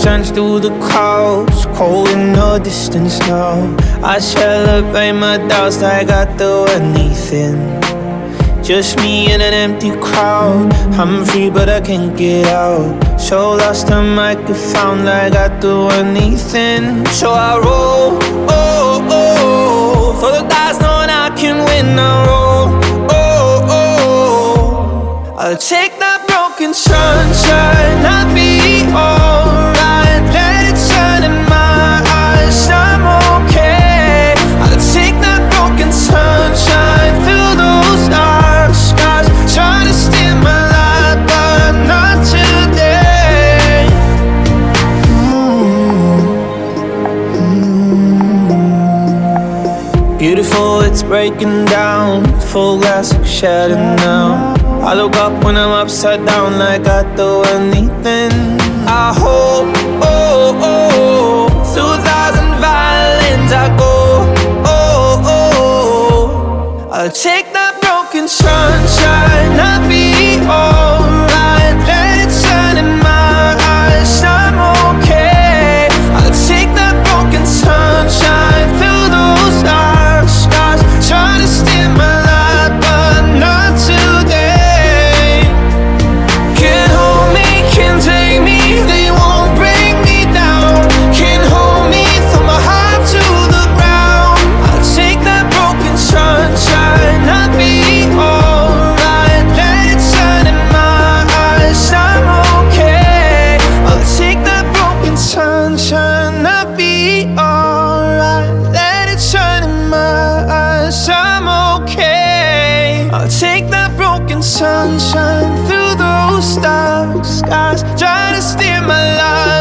shines through the clouds, cold in the distance now. I celebrate my doubts like I do anything. Just me in an empty crowd. I'm free but I can't get out. So lost I might get found like I do anything. So I roll, oh, oh, for the dice knowing I can win. I roll, oh, oh, I'll take that broken sunshine. I'll be alright. Let it shine in my eyes. I'm okay. I'll take that broken sunshine through those dark skies. Try to steal my light, but not today. Beautiful, it's breaking down. Full glass like shattered now. I look up when I'm upside down like I do anything. I hope, oh, oh, through 1,000 violins I go, oh, oh, I'll take that broken sunshine. I'll be alright. Let it shine in my eyes. I'm okay. I'll take that broken sunshine through those dark skies. Try to steal my light, but not today. Can't hold me, can't take me. They won't bring me down. Can't hold me, throw my heart to the ground. I'll take that broken sunshine. I'll be alright. Let it shine in my eyes. I'm okay. I'll take that broken sunshine. I'll be alright. Let it shine in my eyes. I'm okay. I'll take that broken sunshine through those dark skies. Try to steer my life.